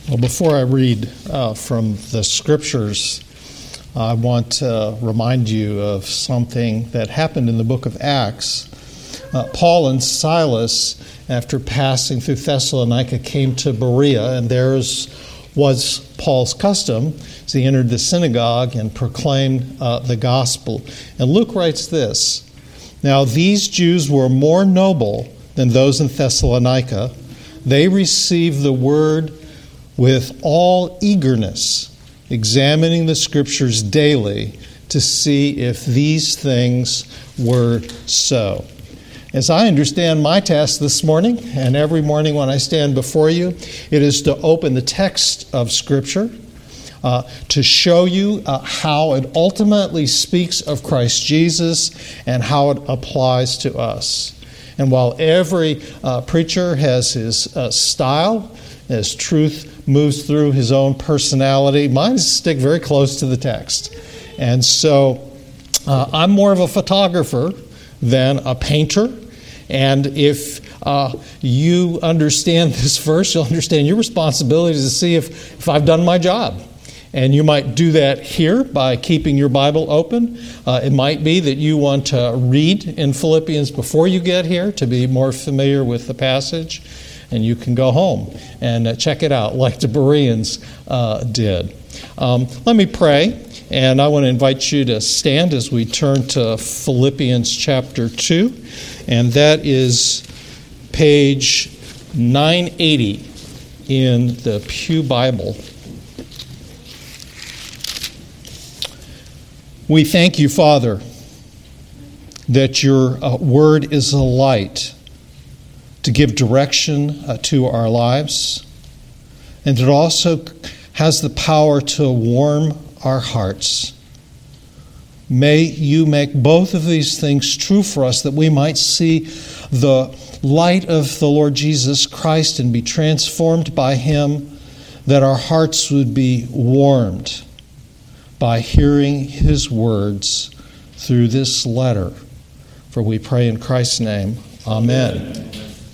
Well, before I read from the scriptures, I want to remind you of something that happened in the book of Acts. Paul and Silas, after passing through Thessalonica, came to Berea, and theirs was Paul's custom as he entered the synagogue and proclaimed the gospel. And Luke writes this: "Now these Jews were more noble than those in Thessalonica. They received the word with all eagerness, examining the scriptures daily to see if these things were so." As I understand my task this morning, and every morning when I stand before you, it is to open the text of Scripture, to show you how it ultimately speaks of Christ Jesus and how it applies to us. And while every preacher has his style, as truth moves through his own personality, mine is to stick very close to the text. And so I'm more of a photographer than a painter. And if you understand this verse, you'll understand your responsibility is to see if I've done my job. And you might do that here by keeping your Bible open. It might be that you want to read in Philippians before you get here to be more familiar with the passage. And you can go home and check it out like the Bereans did. Let me pray, and I want to invite you to stand as we turn to Philippians chapter 2, and that is page 980 in the Pew Bible. We thank you, Father, that your word is a light to give direction to our lives, and it also has the power to warm our hearts. May you make both of these things true for us, that we might see the light of the Lord Jesus Christ and be transformed by him, that our hearts would be warmed by hearing his words through this letter. For we pray in Christ's name, amen.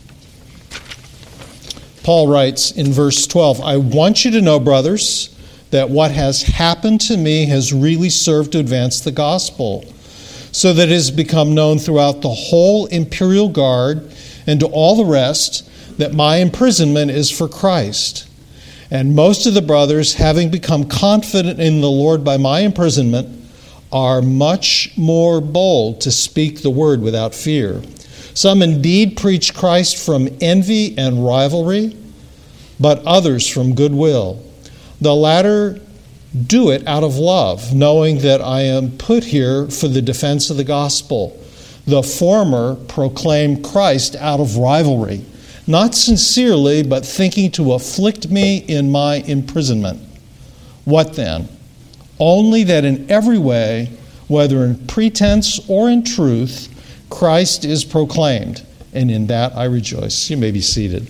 Paul writes in verse 12, "I want you to know, brothers, that what has happened to me has really served to advance the gospel, so that it has become known throughout the whole imperial guard and to all the rest that my imprisonment is for Christ. And most of the brothers, having become confident in the Lord by my imprisonment, are much more bold to speak the word without fear. Some indeed preach Christ from envy and rivalry, but others from goodwill. The latter do it out of love, knowing that I am put here for the defense of the gospel. The former proclaim Christ out of rivalry, not sincerely, but thinking to afflict me in my imprisonment. What then? Only that in every way, whether in pretense or in truth, Christ is proclaimed, and in that I rejoice." You may be seated.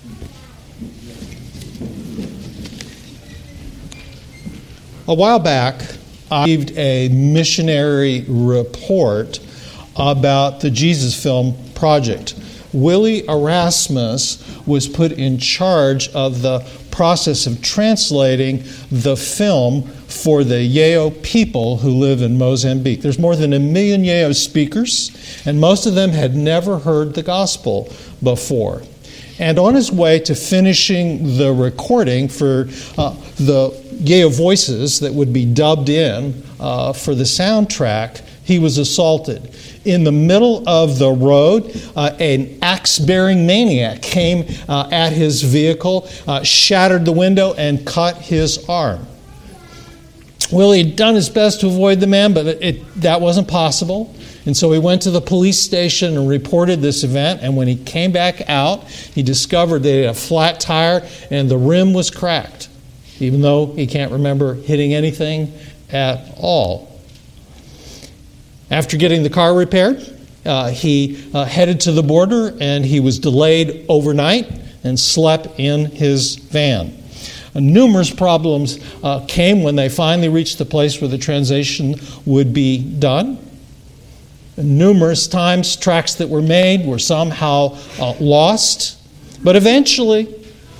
A while back, I received a missionary report about the Jesus Film Project. Willie Erasmus was put in charge of the process of translating the film for the Yeo people who live in Mozambique. There's more than 1 million Yeo speakers, and most of them had never heard the gospel before. And on his way to finishing the recording for the Yeo voices that would be dubbed in for the soundtrack, he was assaulted. In the middle of the road, an axe-bearing maniac came at his vehicle, shattered the window, and cut his arm. Willie had done his best to avoid the man, but that wasn't possible. And so he went to the police station and reported this event. And when he came back out, he discovered they had a flat tire and the rim was cracked, even though he can't remember hitting anything at all. After getting the car repaired, he headed to the border, and he was delayed overnight and slept in his van. Numerous problems came when they finally reached the place where the translation would be done. Numerous times tracks that were made were somehow lost. But eventually,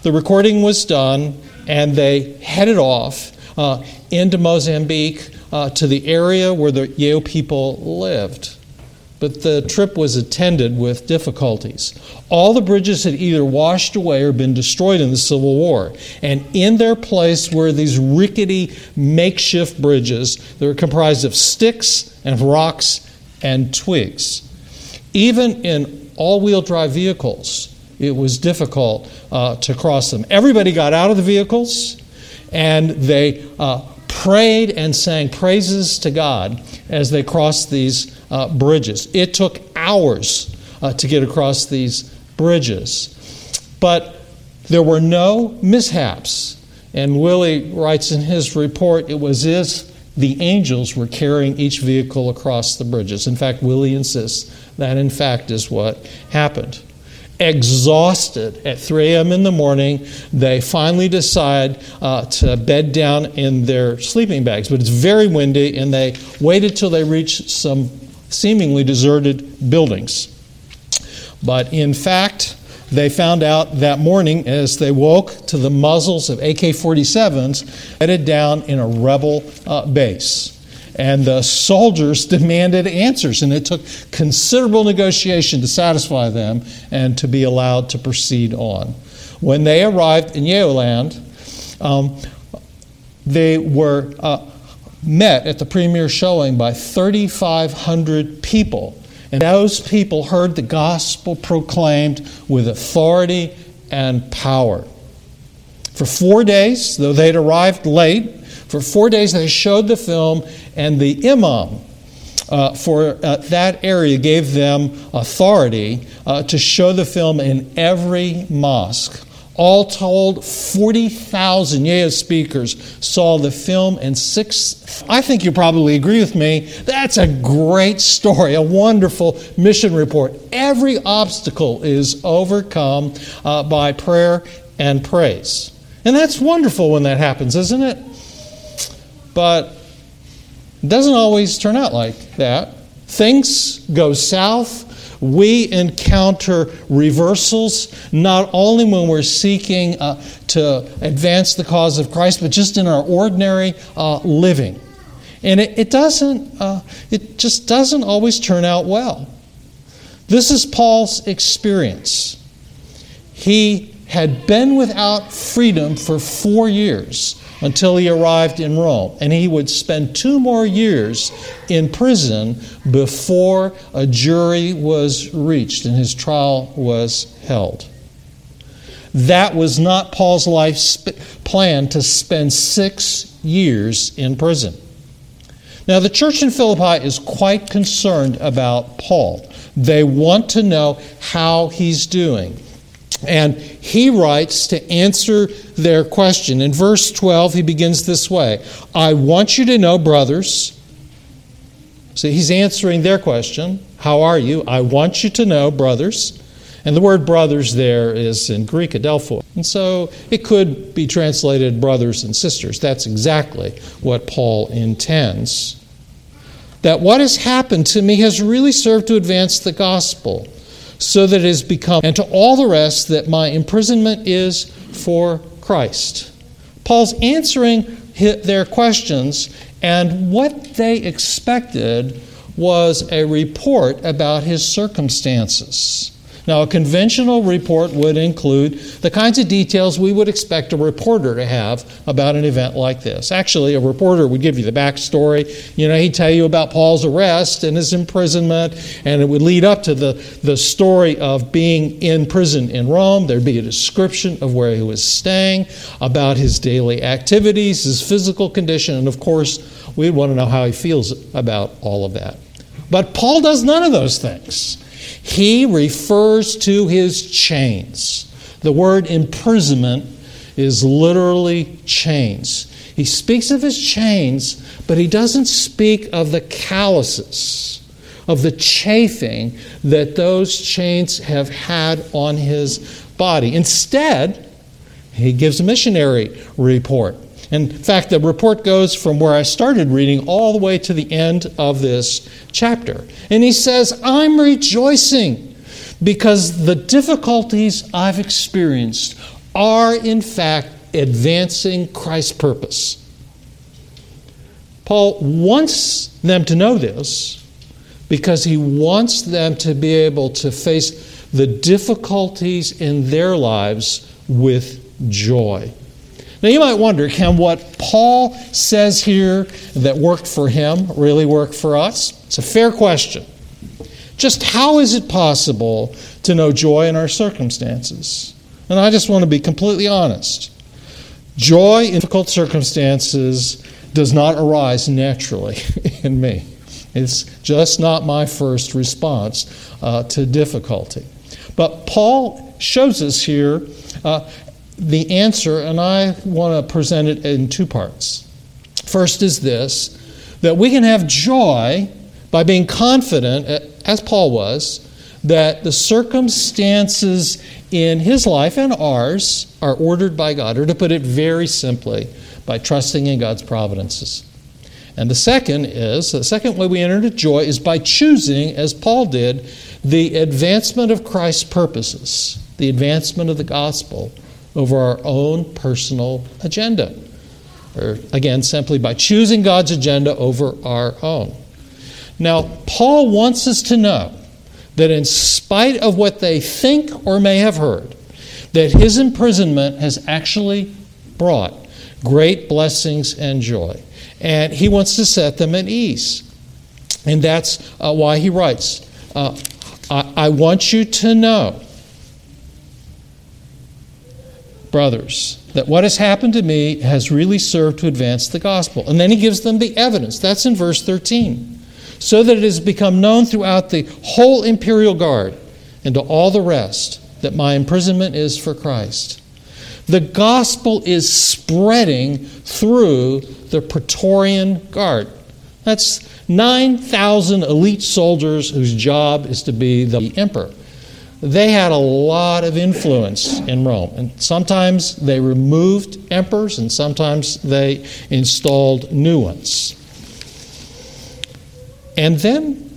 the recording was done, and they headed off into Mozambique to the area where the Yeo people lived. But the trip was attended with difficulties. All the bridges had either washed away or been destroyed in the Civil War. And in their place were these rickety makeshift bridges that were comprised of sticks and rocks and twigs. Even in all-wheel drive vehicles, it was difficult to cross them. Everybody got out of the vehicles, and they prayed and sang praises to God as they crossed these bridges. It took hours to get across these bridges. But there were no mishaps. And Willie writes in his report, it was as the angels were carrying each vehicle across the bridges. In fact, Willie insists that, in fact, is what happened. Exhausted at 3 a.m. in the morning, they finally decide to bed down in their sleeping bags. But it's very windy, and they waited till they reached some seemingly deserted buildings. But in fact, they found out that morning as they woke to the muzzles of AK-47s headed down in a rebel base. And the soldiers demanded answers, and it took considerable negotiation to satisfy them and to be allowed to proceed on. When they arrived in Yeoland, they were met at the premiere showing by 3,500 people. And those people heard the gospel proclaimed with authority and power. For 4 days, though they'd arrived late, for 4 days they showed the film, and the imam for that area gave them authority to show the film in every mosque. All told, 40,000 Yeo speakers saw the film, and I think you probably agree with me, that's a great story, a wonderful mission report. Every obstacle is overcome by prayer and praise. And that's wonderful when that happens, isn't it? But it doesn't always turn out like that. Things go south. We encounter reversals, not only when we're seeking to advance the cause of Christ, but just in our ordinary living. And it just doesn't always turn out well. This is Paul's experience. He had been without freedom for 4 years until he arrived in Rome. And he would spend 2 more years in prison before a jury was reached and his trial was held. That was not Paul's life plan, to spend 6 years in prison. Now, the church in Philippi is quite concerned about Paul. They want to know how he's doing. And he writes to answer their question. In verse 12, he begins this way: I want you to know, brothers. So he's answering their question. How are you? I want you to know, brothers. And the word brothers there is in Greek, adelphoi. And so it could be translated brothers and sisters. That's exactly what Paul intends. That what has happened to me has really served to advance the gospel, so that it has become, and to all the rest, that my imprisonment is for Christ. Paul's answering their questions, and what they expected was a report about his circumstances. Now, a conventional report would include the kinds of details we would expect a reporter to have about an event like this. Actually, a reporter would give you the backstory. He'd tell you about Paul's arrest and his imprisonment, and it would lead up to the story of being in prison in Rome. There'd be a description of where he was staying, about his daily activities, his physical condition, and of course, we'd want to know how he feels about all of that. But Paul does none of those things. He refers to his chains. The word imprisonment is literally chains. He speaks of his chains, but he doesn't speak of the calluses, of the chafing that those chains have had on his body. Instead, he gives a missionary report. In fact, the report goes from where I started reading all the way to the end of this chapter. And he says, I'm rejoicing because the difficulties I've experienced are in fact advancing Christ's purpose. Paul wants them to know this because he wants them to be able to face the difficulties in their lives with joy. Now you might wonder, can what Paul says here that worked for him really work for us? It's a fair question. Just how is it possible to know joy in our circumstances? And I just want to be completely honest. Joy in difficult circumstances does not arise naturally in me. It's just not my first response to difficulty. But Paul shows us here the answer, and I want to present it in two parts. First is this, that we can have joy by being confident, as Paul was, that the circumstances in his life and ours are ordered by God, or to put it very simply, by trusting in God's providences. And the second way we enter into joy is by choosing, as Paul did, the advancement of Christ's purposes, the advancement of the gospel over our own personal agenda. Or again, simply by choosing God's agenda over our own. Now, Paul wants us to know that in spite of what they think or may have heard, that his imprisonment has actually brought great blessings and joy. And he wants to set them at ease. And that's why he writes, I want you to know, brothers, that what has happened to me has really served to advance the gospel. And then he gives them the evidence. That's in verse 13. So that it has become known throughout the whole imperial guard and to all the rest that my imprisonment is for Christ. The gospel is spreading through the Praetorian Guard. That's 9,000 elite soldiers whose job is to be the emperor. They had a lot of influence in Rome. And sometimes they removed emperors and sometimes they installed new ones. And then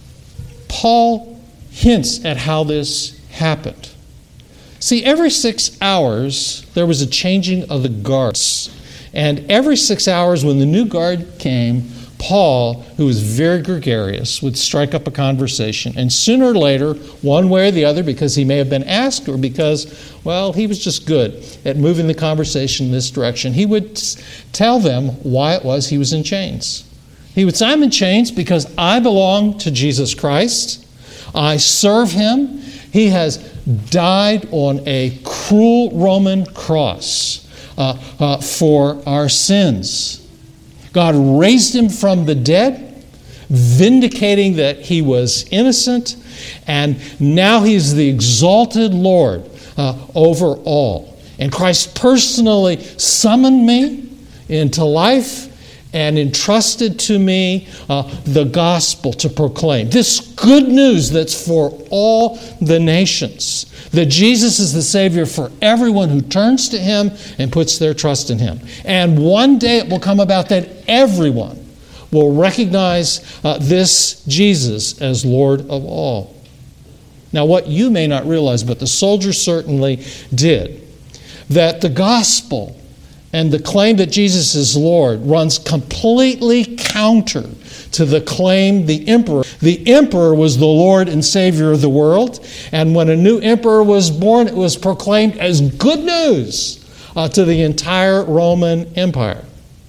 Paul hints at how this happened. See, every 6 hours, there was a changing of the guards. And every 6 hours when the new guard came, Paul, who was very gregarious, would strike up a conversation. And sooner or later, one way or the other, because he may have been asked or because, well, he was just good at moving the conversation in this direction, he would tell them why it was he was in chains. He would say, I'm in chains because I belong to Jesus Christ. I serve him. He has died on a cruel Roman cross for our sins. God raised him from the dead, vindicating that he was innocent, and now he's the exalted Lord over all. And Christ personally summoned me into life and entrusted to me the gospel to proclaim. This good news that's for all the nations. That Jesus is the Savior for everyone who turns to him and puts their trust in him. And one day it will come about that everyone will recognize this Jesus as Lord of all. Now what you may not realize, but the soldiers certainly did, that the gospel and the claim that Jesus is Lord runs completely counter to the claim the emperor was the Lord and Savior of the world. And when a new emperor was born, it was proclaimed as good news to the entire Roman Empire.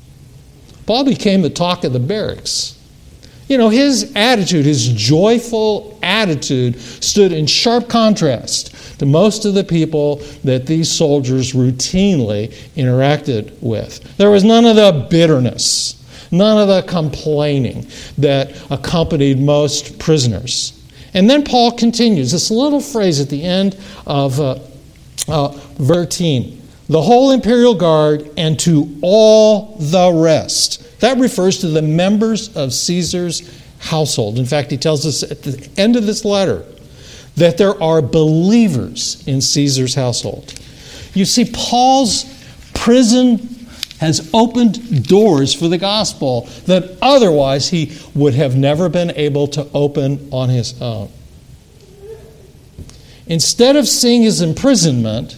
Paul became the talk of the barracks. You know, his attitude, his joyful attitude, stood in sharp contrast to most of the people that these soldiers routinely interacted with. There was none of the bitterness, none of the complaining that accompanied most prisoners. And then Paul continues, this little phrase at the end of verse 13, the whole imperial guard and to all the rest. That refers to the members of Caesar's household. In fact, he tells us at the end of this letter that there are believers in Caesar's household. You see, Paul's prison has opened doors for the gospel that otherwise he would have never been able to open on his own. Instead of seeing his imprisonment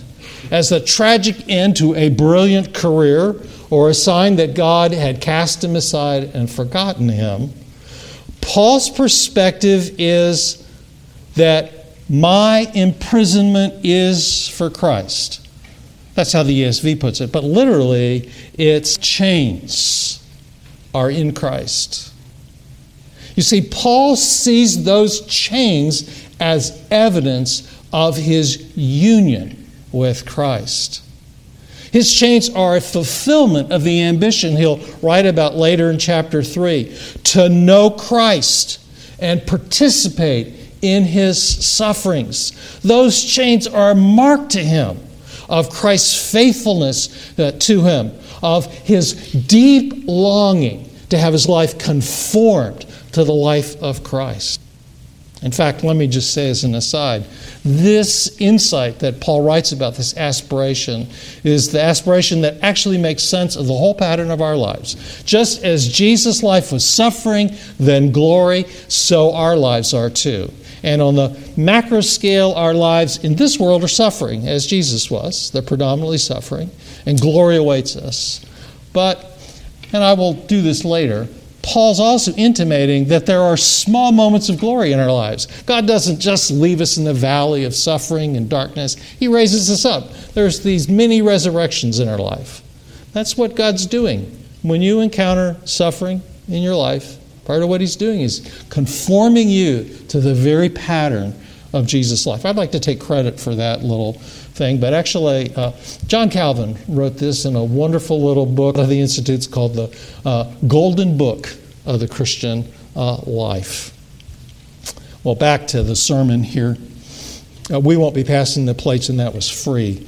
as a tragic end to a brilliant career or a sign that God had cast him aside and forgotten him. Paul's perspective is that my imprisonment is for Christ. That's how the ESV puts it. But literally, its chains are in Christ. You see, Paul sees those chains as evidence of his union with Christ. His chains are a fulfillment of the ambition he'll write about later in chapter 3, to know Christ and participate in his sufferings. Those chains are a mark to him of Christ's faithfulness to him, of his deep longing to have his life conformed to the life of Christ. In fact, let me just say as an aside, this insight that Paul writes about, this aspiration, is the aspiration that actually makes sense of the whole pattern of our lives. Just as Jesus' life was suffering, then glory, so our lives are too. And on the macro scale, our lives in this world are suffering, as Jesus was. They're predominantly suffering, and glory awaits us. But, and I will do this later, Paul's also intimating that there are small moments of glory in our lives. God doesn't just leave us in the valley of suffering and darkness. He raises us up. There's these mini resurrections in our life. That's what God's doing. When you encounter suffering in your life, part of what he's doing is conforming you to the very pattern of Jesus' life. I'd like to take credit for that little thing, but actually John Calvin wrote this in a wonderful little book of the Institutes called the Golden Book of the Christian Life. Well, back to the sermon here. We won't be passing the plates, and that was free.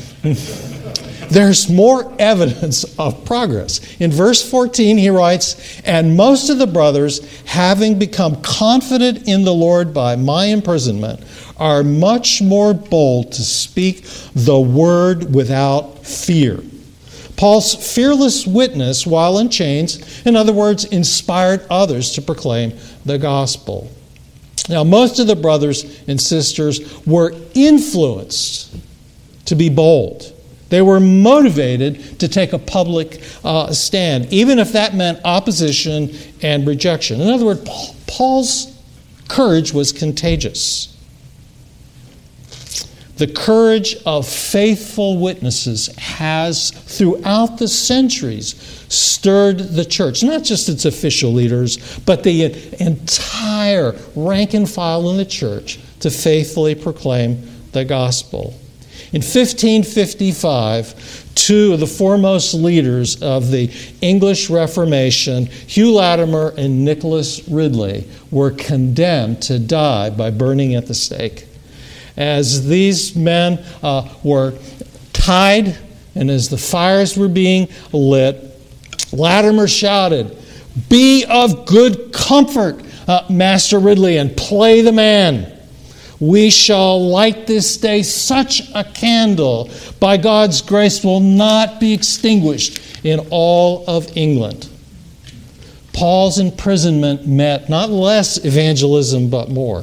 There's more evidence of progress. In verse 14, he writes, "And most of the brothers, having become confident in the Lord by my imprisonment, are much more bold to speak the word without fear." Paul's fearless witness while in chains, in other words, inspired others to proclaim the gospel. Now, most of the brothers and sisters were influenced to be bold. They were motivated to take a public stand, even if that meant opposition and rejection. In other words, Paul's courage was contagious. The courage of faithful witnesses has, throughout the centuries, stirred the church, not just its official leaders, but the entire rank and file in the church to faithfully proclaim the gospel. In 1555, two of the foremost leaders of the English Reformation, Hugh Latimer and Nicholas Ridley, were condemned to die by burning at the stake. As these men were tied and as the fires were being lit, Latimer shouted, "Be of good comfort, Master Ridley, and play the man. We shall light this day such a candle, by God's grace will not be extinguished in all of England." Paul's imprisonment meant not less evangelism, but more.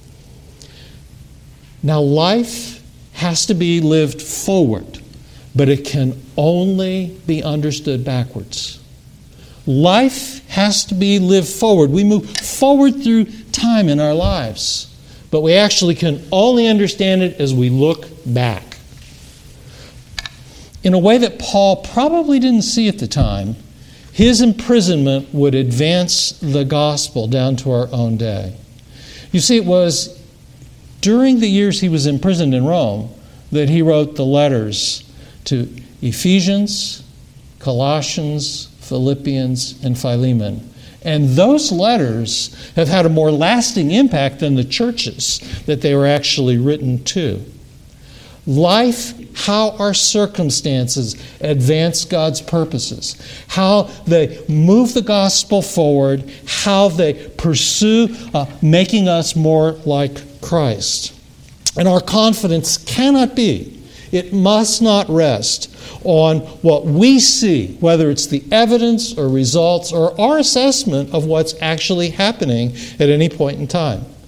Now, life has to be lived forward, but it can only be understood backwards. Life has to be lived forward. We move forward through time in our lives, but we actually can only understand it as we look back. In a way that Paul probably didn't see at the time, his imprisonment would advance the gospel down to our own day. You see, it was during the years he was imprisoned in Rome that he wrote the letters to Ephesians, Colossians, Philippians, and Philemon. And those letters have had a more lasting impact than the churches that they were actually written to. Life, how our circumstances advance God's purposes, how they move the gospel forward, how they pursue making us more like Christ. And our confidence cannot be, it must not rest on what we see, whether it's the evidence or results or our assessment of what's actually happening at any point in time.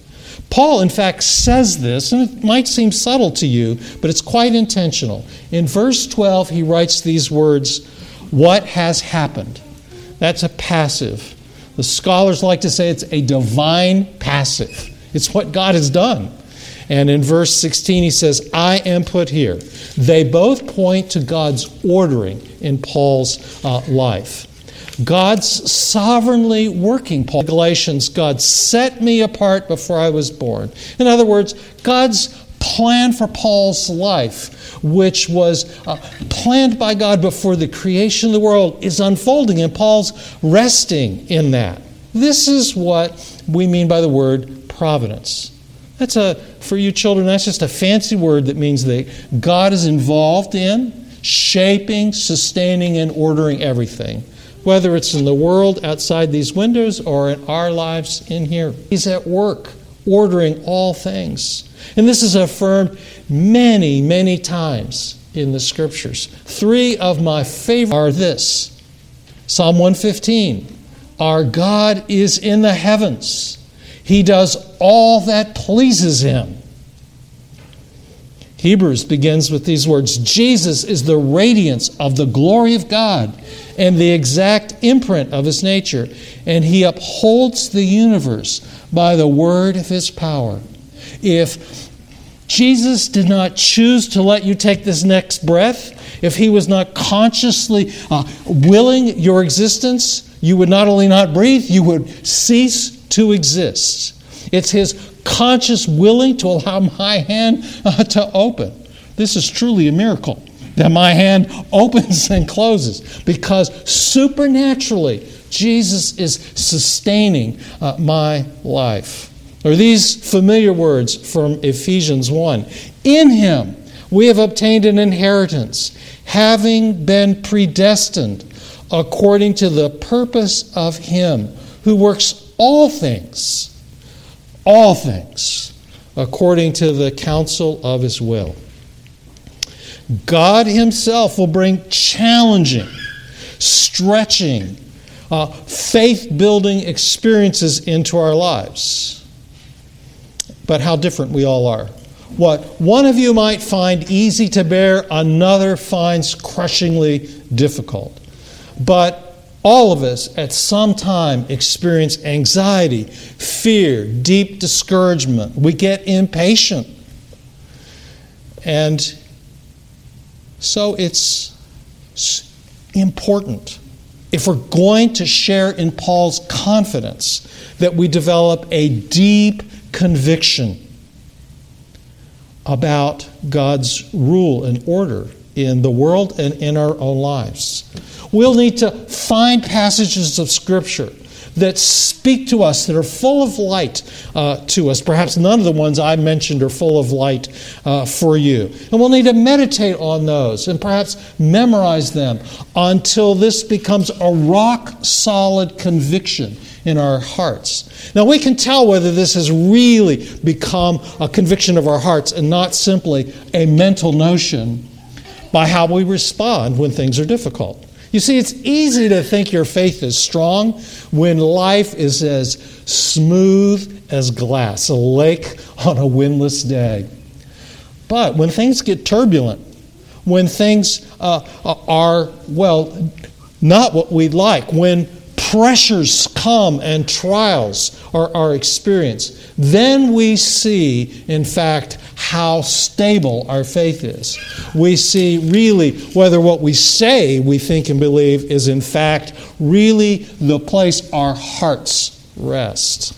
Paul, in fact, says this, and it might seem subtle to you, but it's quite intentional. In verse 12, he writes these words, "What has happened?" That's a passive. The scholars like to say it's a divine passive. It's what God has done. And in verse 16, he says, "I am put here." They both point to God's ordering in Paul's life. God's sovereignly working. Paul, Galatians, God set me apart before I was born. In other words, God's plan for Paul's life, which was planned by God before the creation of the world, is unfolding, and Paul's resting in that. This is what we mean by the word providence. For you children, that's just a fancy word that means that God is involved in shaping, sustaining, and ordering everything, whether it's in the world outside these windows or in our lives in here. He's at work, ordering all things. And this is affirmed many, many times in the Scriptures. 3 of my favorite are this. Psalm 115, "Our God is in the heavens. He does all that pleases Him." Hebrews begins with these words, "Jesus is the radiance of the glory of God and the exact imprint of His nature, and He upholds the universe by the word of His power." If Jesus did not choose to let you take this next breath, if He was not consciously willing your existence, you would not only not breathe, you would cease to exist. It's His conscious willing to allow my hand to open. This is truly a miracle, that my hand opens and closes, because supernaturally Jesus is sustaining my life. Or these familiar words from Ephesians 1. "In Him we have obtained an inheritance, having been predestined according to the purpose of Him who works all things, according to the counsel of His will." God Himself will bring challenging, stretching, faith-building experiences into our lives. But how different we all are. What one of you might find easy to bear, another finds crushingly difficult. But all of us at some time experience anxiety, fear, deep discouragement. We get impatient. And so it's important, if we're going to share in Paul's confidence, that we develop a deep conviction about God's rule and order in the world and in our own lives. We'll need to find passages of Scripture that speak to us, that are full of light to us. Perhaps none of the ones I mentioned are full of light for you. And we'll need to meditate on those and perhaps memorize them until this becomes a rock-solid conviction in our hearts. Now, we can tell whether this has really become a conviction of our hearts and not simply a mental notion by how we respond when things are difficult. You see, it's easy to think your faith is strong when life is as smooth as glass, a lake on a windless day. But when things get turbulent, when things are, not what we'd like, when pressures come and trials are experienced, then we see, in fact, how stable our faith is. We see really whether what we say we think and believe is in fact really the place our hearts rest.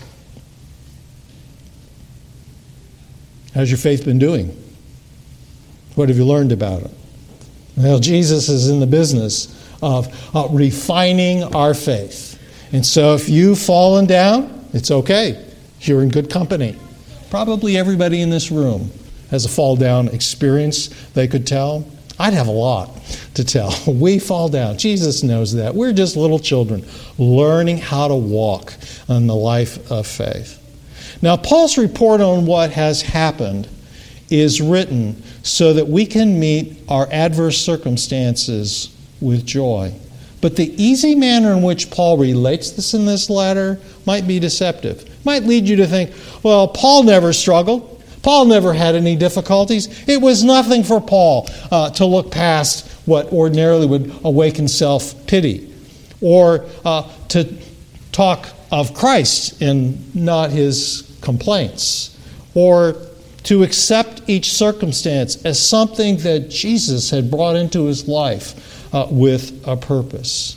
How's your faith been doing? What have you learned about it? Well, Jesus is in the business of refining our faith. And so if you've fallen down, it's okay. You're in good company. Probably everybody in this room has a fall down experience they could tell. I'd have a lot to tell. We fall down. Jesus knows that. We're just little children learning how to walk in the life of faith. Now, Paul's report on what has happened is written so that we can meet our adverse circumstances with joy. But the easy manner in which Paul relates this in this letter might be deceptive. Might lead you to think, well, Paul never struggled. Paul never had any difficulties. It was nothing for Paul to look past what ordinarily would awaken self-pity, or to talk of Christ and not his complaints, or to accept each circumstance as something that Jesus had brought into his life with a purpose.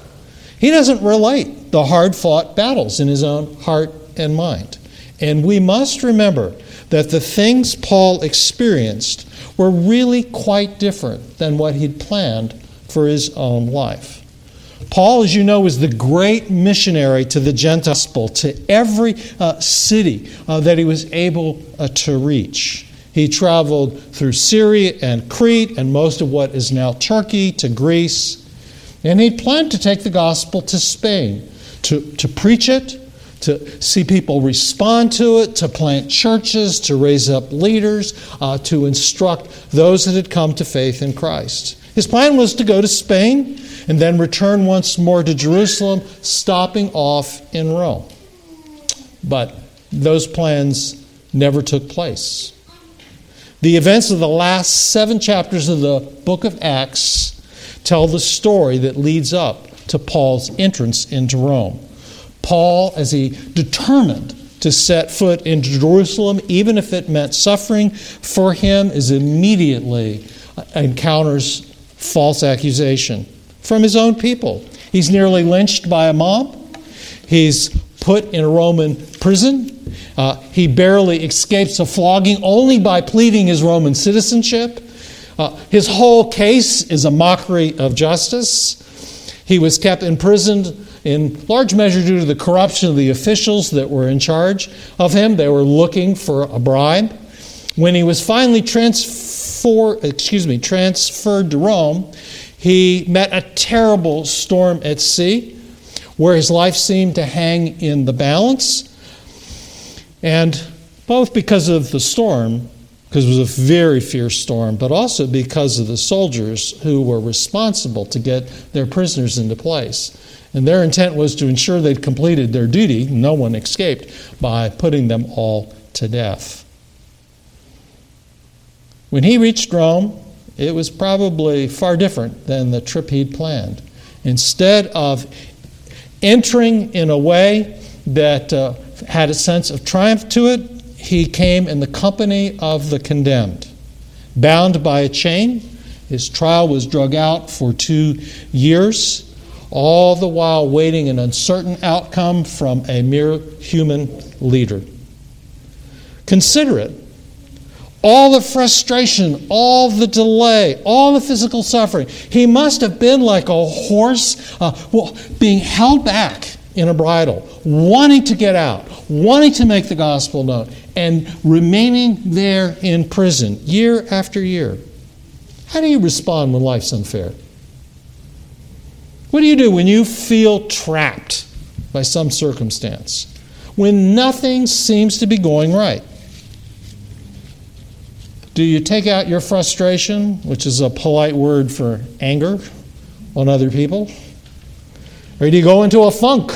He doesn't relate the hard-fought battles in his own heart and mind. And we must remember that the things Paul experienced were really quite different than what he'd planned for his own life. Paul, as you know, was the great missionary to the Gentiles, to every city that he was able to reach. He traveled through Syria and Crete and most of what is now Turkey to Greece. And he planned to take the gospel to Spain, to preach it, to see people respond to it, to plant churches, to raise up leaders, to instruct those that had come to faith in Christ. His plan was to go to Spain and then return once more to Jerusalem, stopping off in Rome. But those plans never took place. The events of the last 7 chapters of the book of Acts tell the story that leads up to Paul's entrance into Rome. Paul, as he determined to set foot into Jerusalem, even if it meant suffering for him, is immediately encounters false accusation from his own people. He's nearly lynched by a mob. He's put in a Roman prison. He barely escapes a flogging only by pleading his Roman citizenship. His whole case is a mockery of justice. He was kept imprisoned in large measure due to the corruption of the officials that were in charge of him. They were looking for a bribe. When he was finally transferred to Rome, he met a terrible storm at sea where his life seemed to hang in the balance. And both because of the storm, because it was a very fierce storm, but also because of the soldiers who were responsible to get their prisoners into place. And their intent was to ensure they'd completed their duty, no one escaped, by putting them all to death. When he reached Rome, it was probably far different than the trip he'd planned. Instead of entering in a way that had a sense of triumph to it, he came in the company of the condemned. Bound by a chain, his trial was drug out for 2 years, all the while waiting an uncertain outcome from a mere human leader. Consider it. All the frustration, all the delay, all the physical suffering. He must have been like a horse being held back in a bridle, wanting to get out, wanting to make the gospel known, and remaining there in prison year after year. How do you respond when life's unfair? What do you do when you feel trapped by some circumstance? When nothing seems to be going right? Do you take out your frustration, which is a polite word for anger, on other people? Or do you go into a funk?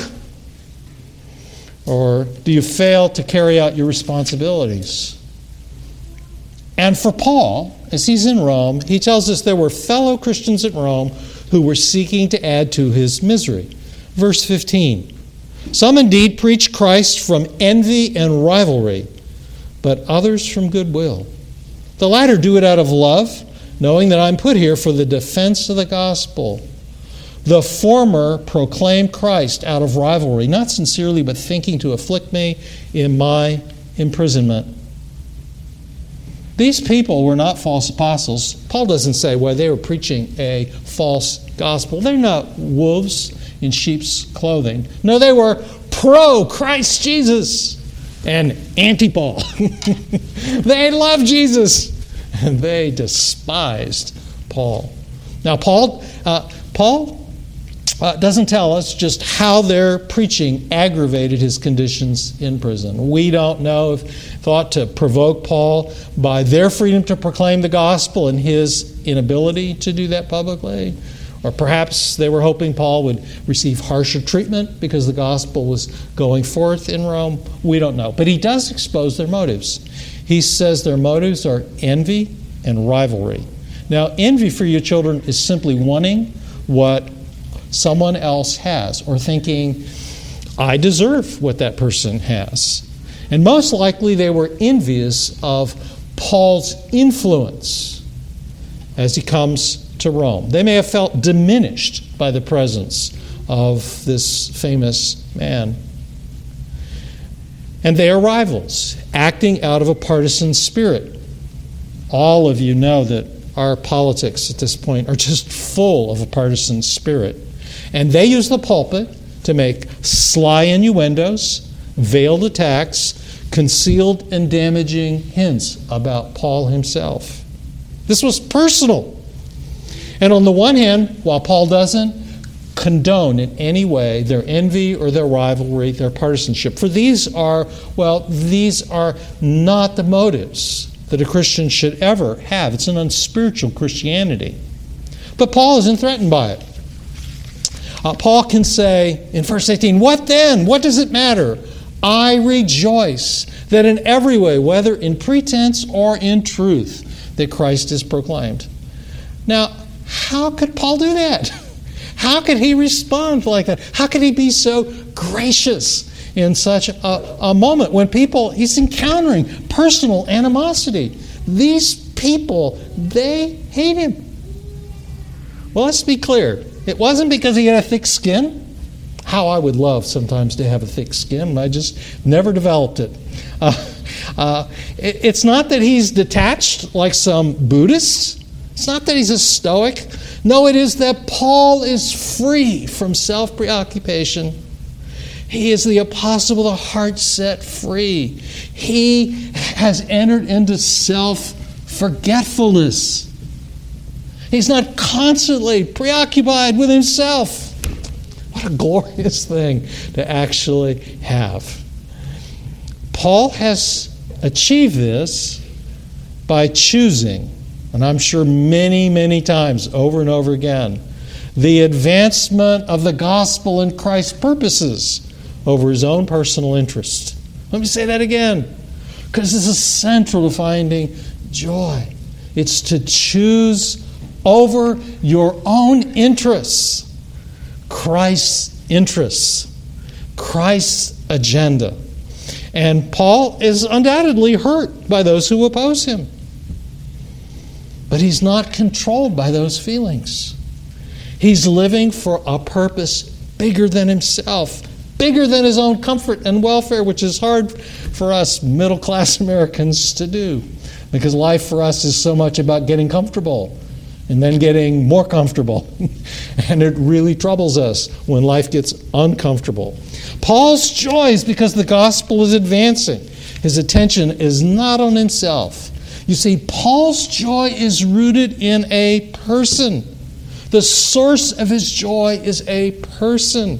Or do you fail to carry out your responsibilities? And for Paul, as he's in Rome, he tells us there were fellow Christians at Rome who were seeking to add to his misery. Verse 15. Some indeed preach Christ from envy and rivalry, but others from goodwill. The latter do it out of love, knowing that I'm put here for the defense of the gospel. The former proclaim Christ out of rivalry, not sincerely, but thinking to afflict me in my imprisonment. These people were not false apostles. Paul doesn't say, well, they were preaching a false gospel. They're not wolves in sheep's clothing. No, they were pro-Christ Jesus and anti-Paul. They loved Jesus, and they despised Paul. Now, Paul doesn't tell us just how their preaching aggravated his conditions in prison. We don't know if thought to provoke Paul by their freedom to proclaim the gospel and his inability to do that publicly, Or perhaps they were hoping Paul would receive harsher treatment because the gospel was going forth in Rome. We don't know. But he does expose their motives. He says their motives are envy and rivalry. Now, envy for you children is simply wanting what someone else has, or thinking, I deserve what that person has. And most likely they were envious of Paul's influence as he comes to Rome. They may have felt diminished by the presence of this famous man. And they are rivals, acting out of a partisan spirit. All of you know that our politics at this point are just full of a partisan spirit. And they use the pulpit to make sly innuendos, veiled attacks, concealed and damaging hints about Paul himself. This was personal. And on the one hand, while Paul doesn't condone in any way their envy or their rivalry, their partisanship, for these are not the motives that a Christian should ever have. It's an unspiritual Christianity. But Paul isn't threatened by it. Paul can say in verse 18, "What then? What does it matter? I rejoice that in every way, whether in pretense or in truth, that Christ is proclaimed." Now, how could Paul do that? How could he respond like that? How could he be so gracious in such a moment when he's encountering personal animosity? These people, they hate him. Well, let's be clear. It wasn't because he had a thick skin. How I would love sometimes to have a thick skin. I just never developed it. It's not that he's detached like some Buddhists. It's not that he's a Stoic. No, it is that Paul is free from self-preoccupation. He is the apostle of the heart set free. He has entered into self-forgetfulness. He's not constantly preoccupied with himself. What a glorious thing to actually have. Paul has achieved this by choosing, and I'm sure many, many times over and over again, the advancement of the gospel and Christ's purposes over his own personal interest. Let me say that again, because this is central to finding joy. It's to choose over your own interests, Christ's interests, Christ's agenda. And Paul is undoubtedly hurt by those who oppose him. But he's not controlled by those feelings. He's living for a purpose bigger than himself, bigger than his own comfort and welfare, which is hard for us middle-class Americans to do, because life for us is so much about getting comfortable and then getting more comfortable. And it really troubles us when life gets uncomfortable. Paul's joy is because the gospel is advancing. His attention is not on himself. You see, Paul's joy is rooted in a person. The source of his joy is a person.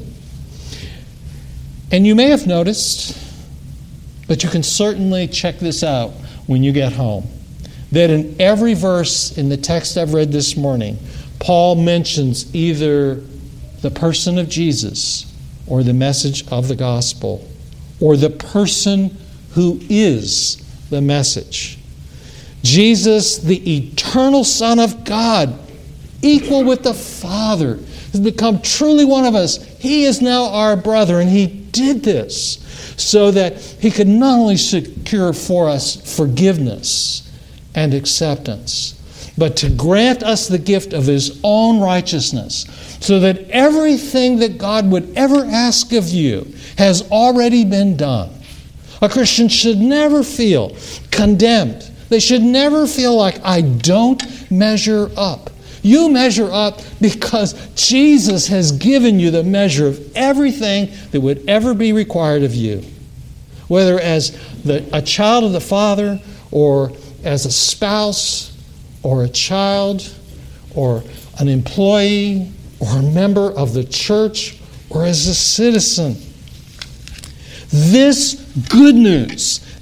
And you may have noticed, but you can certainly check this out when you get home, that in every verse in the text I've read this morning, Paul mentions either the person of Jesus or the message of the gospel or the person who is the message. Jesus, the eternal Son of God, equal with the Father, has become truly one of us. He is now our brother, and he did this so that he could not only secure for us forgiveness and acceptance, but to grant us the gift of his own righteousness, so that everything that God would ever ask of you has already been done. A Christian should never feel condemned. They should never feel like, I don't measure up. You measure up because Jesus has given you the measure of everything that would ever be required of you. Whether as a child of the Father, or as a spouse, or a child, or an employee, or a member of the church, or as a citizen. This good news,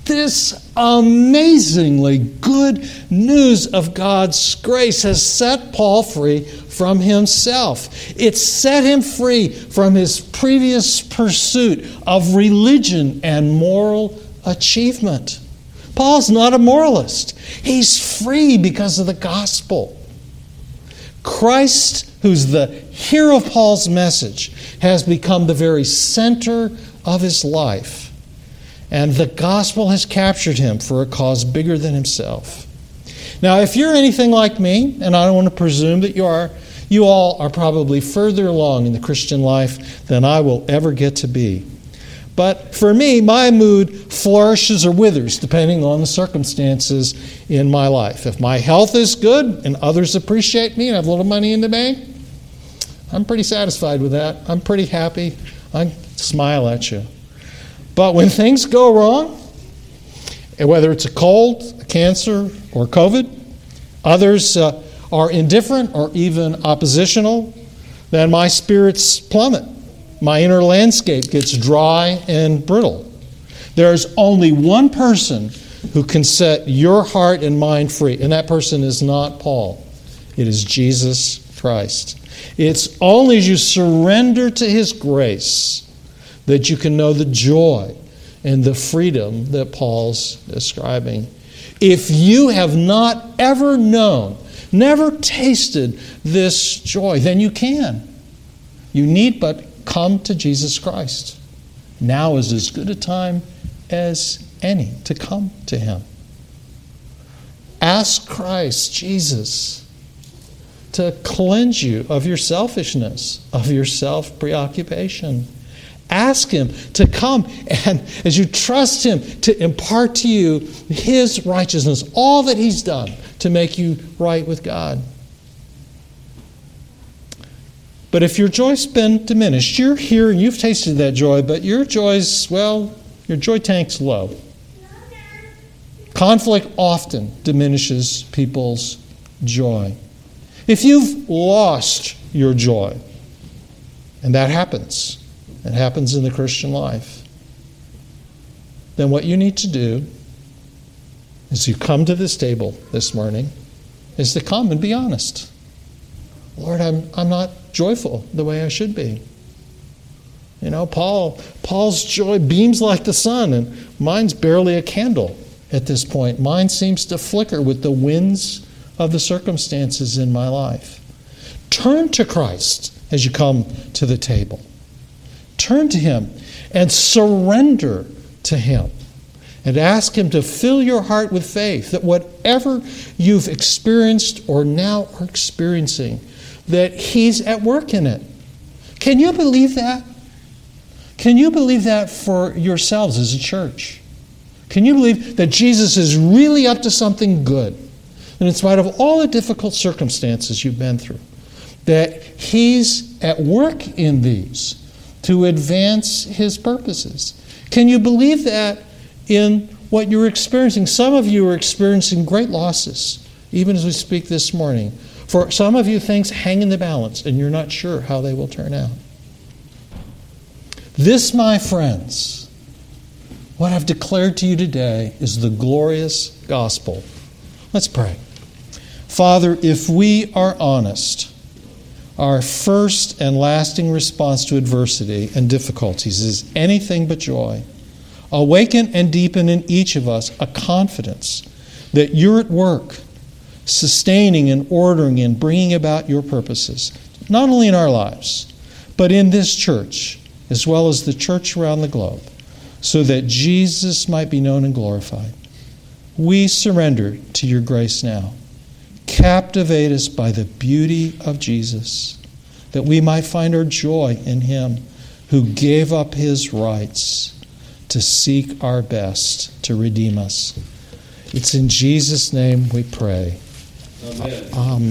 This amazingly good news of God's grace has set Paul free from himself. It set him free from his previous pursuit of religion and moral achievement. Paul's not a moralist. He's free because of the gospel. Christ, who's the hero of Paul's message, has become the very center of his life. And the gospel has captured him for a cause bigger than himself. Now, if you're anything like me, and I don't want to presume that you are, you all are probably further along in the Christian life than I will ever get to be. But for me, my mood flourishes or withers depending on the circumstances in my life. If my health is good and others appreciate me and I have a little money in the bank, I'm pretty satisfied with that. I'm pretty happy. I smile at you. But when things go wrong, and whether it's a cold, a cancer, or COVID, others are indifferent or even oppositional, then my spirits plummet. My inner landscape gets dry and brittle. There's only one person who can set your heart and mind free, and that person is not Paul. It is Jesus Christ. It's only as you surrender to His grace that you can know the joy and the freedom that Paul's describing. If you have not ever known, never tasted this joy, then you can. You need but come to Jesus Christ. Now is as good a time as any to come to Him. Ask Christ, Jesus, to cleanse you of your selfishness, of your self-preoccupation. Ask Him to come, and as you trust Him, to impart to you His righteousness, all that He's done to make you right with God. But if your joy's been diminished, you're here and you've tasted that joy, but your joy tank's low. Conflict often diminishes people's joy. If you've lost your joy, and that happens, it happens in the Christian life, then what you need to do as you come to this table this morning is to come and be honest. Lord, I'm not joyful the way I should be. You know, Paul's joy beams like the sun, and mine's barely a candle at this point. Mine seems to flicker with the winds of the circumstances in my life. Turn to Christ as you come to the table. Turn to Him and surrender to Him. And ask Him to fill your heart with faith that whatever you've experienced or now are experiencing, that He's at work in it. Can you believe that? Can you believe that for yourselves as a church? Can you believe that Jesus is really up to something good? And in spite of all the difficult circumstances you've been through, that He's at work in these to advance His purposes. Can you believe that in what you're experiencing? Some of you are experiencing great losses, even as we speak this morning. For some of you, things hang in the balance, and you're not sure how they will turn out. This, my friends, what I've declared to you today is the glorious gospel. Let's pray. Father, if we are honest, our first and lasting response to adversity and difficulties is anything but joy. Awaken and deepen in each of us a confidence that you're at work, sustaining and ordering and bringing about your purposes, not only in our lives, but in this church, as well as the church around the globe, so that Jesus might be known and glorified. We surrender to your grace now. Captivate us by the beauty of Jesus, that we might find our joy in Him who gave up His rights to seek our best to redeem us. It's in Jesus' name we pray. Amen. Amen.